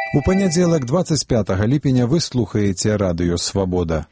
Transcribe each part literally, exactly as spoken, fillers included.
У панядзелак двадцать пятага ліпеня вы слухаеце радыё «Свабода».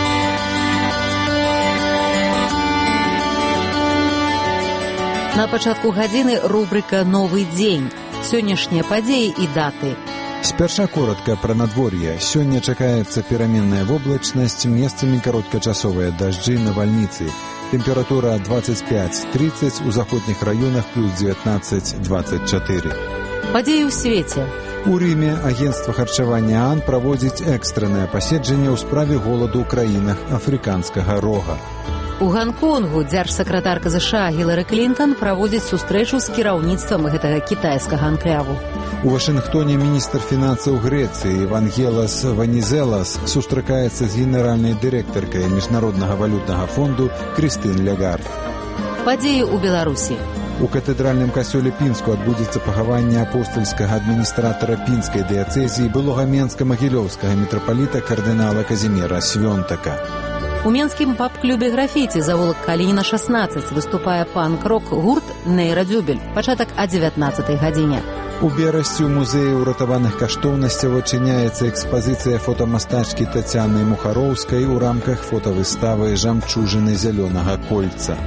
На пачатку гадзіны рубрика «Новы дзень». Сённяшнія падзеі і даты. Спярша коротка пра надвор'е. Сёння чакаецца пераменная воблачнасць, месцамі кароткачасовыя дажджы, навальніцы. Тэмпература двадцать пять тридцать, у заходніх раёнах плюс девятнадцать двадцать четыре. Падзеі ў свеце. У Рыме агенцтва харчавання АН праводзіць экстраннае паседжанне ў справе голаду ў краінах афрыканскага рога. У Ганконгу дзяржсакратарка ЗША Гілары Клінтон праводзіць сустрэчу з кіраўніцтвам гэтага кітайскага анкляву. У Вашынгтоне міністр фінансаў Грэцыі Вангелас Ванізелас сустракаецца з генеральнай дырэктаркай Міжнароднага валютнага фонду Крыстын Лягард. Падзеі ў Беларусі. У катэдральным касцёле Пінску адбудзецца пахаванне апостальскага адміністратара пінскай дыяцэзіі былога менска-магілёўскага мітрапаліта кардынала Казіміра Свёнтака. У менскім паб-клубе «Графіці» завулак Калініна шаснаццаць выступае панк-рок гурт «Нейрадзюбель». Пачатак о дзевятнаццатай гадзіне. У Берасці ў музеі ўратаваных каштоўнасцяў адчыняецца экспазіцыя фотамастачкі Тацяны Мухароўскай у рамках фотавыставы «Жамчужыны зялёнага кольца».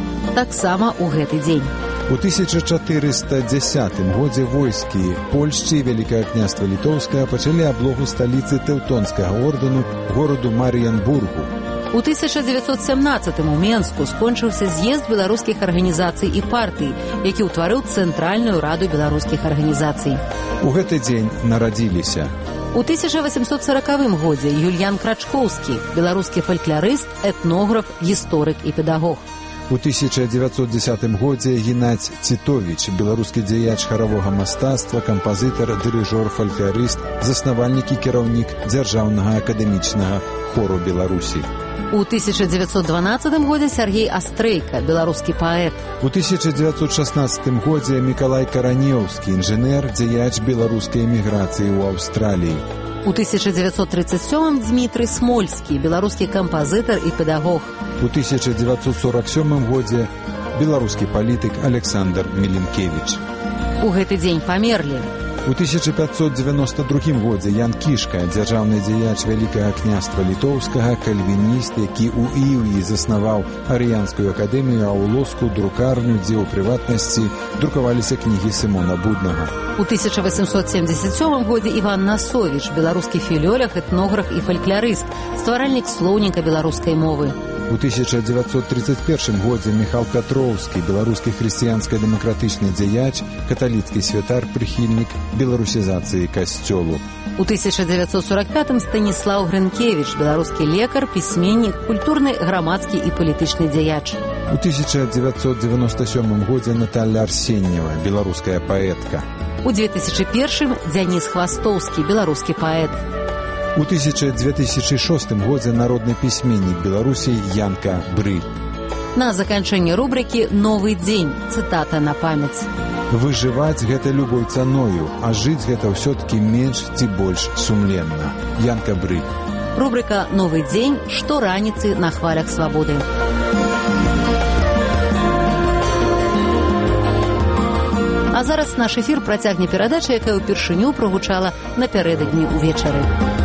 Таксама ў гэты дзень. У тысяча чатырыста дзесятым годзе войскі Польшчы і Вялікае княства Літоўскае пачалі аблогу сталіцы Тэўтонскага ордэну гораду Марыянбургу. У тысяча дзевяцьсот сямнаццатым у Менску скончыўся з'езд беларускіх арганізацый і партый, які ўтварыў Цэнтральную раду беларускіх арганізацый. У гэты дзень нарадзіліся. У тысяча васемсот сорокавым годзе Юльян Крачкоўскі, беларускі фалькларыст, этнограф, гісторык і педагог. У тысяча дзевяцьсот дзесятым годзе Геннадзь Цітовіч, беларускі дзеяч харавога мастацтва, кампазітар, дырыжор, фалькларыст, заснавальнік і кіраўнік дзяржаўнага акадэмічнага хору Беларусі. У тысяча дзевяцьсот дванаццатым годзе Сяргей Астрэйка, беларускі паэт. У тысяча дзевяцьсот шаснаццатым годзе Мікалай Каранеўскі, інжынер, дзеяч беларускай эміграцыі ў Аўстраліі. У тысяча дзевяцьсот тридцать сёмым Дмітрый Смольскі, беларускі кампазітар і педагог. У тысяча дзевяцьсот сорок сёмым годзе беларускі палітык Александр Міленкевіч. У гэты дзень памерлі. У тысяча пятьсот девяносто другім годзе Ян Кішка, дзяржаўны дзеяч Вялікага княства Літоўскага, кальвініст, які ў Іўі заснаваў Арыянскую акадэмію, а ў Лоску друкарню, дзе ў прыватнасці друкаваліся кнігі Сымона Буднага. У тысяча восемьсот семьдесят сёмым годзе Іван Насовіч, беларускі філёлог, этнограф і фалькларыст, стваральнік слоўніка беларускай мовы. У тысяча дзевяцьсот тридцать первым годзе Міхал Пятроўскі, беларускі хрысціянска-дэмакратычны дзеяч, каталіцкі святар, прыхільнік беларусізацыі касцёлу. У тысяча дзевяцьсот сорок пятым Станіслаў Грынкевіч, беларускі лекар, пісьменнік, культурны, грамадскі і палітычны дзеяч. У тысяча дзевяцьсот девяносто сёмым годзе Наталля Арсеньева, беларуская паэтка. У две тысячи первым Дзяніс Хвастоўскі, беларускі паэт. У две тысячи шостым годзе народны пісьменнік Беларусі Янка Брыль. На заканчэнне рубрыкі «Новы дзень» цытата на памяць. Выжываць гэта любой цаною, а жыць гэта ўсё-ткі менш ці больш сумленна. Янка Брыль. Рубрыка «Новы дзень» штораніцы на хвалях свабоды. А зараз наш эфір працягне перадача, якая ўпершыню прагучала напярэдадні ўвечары.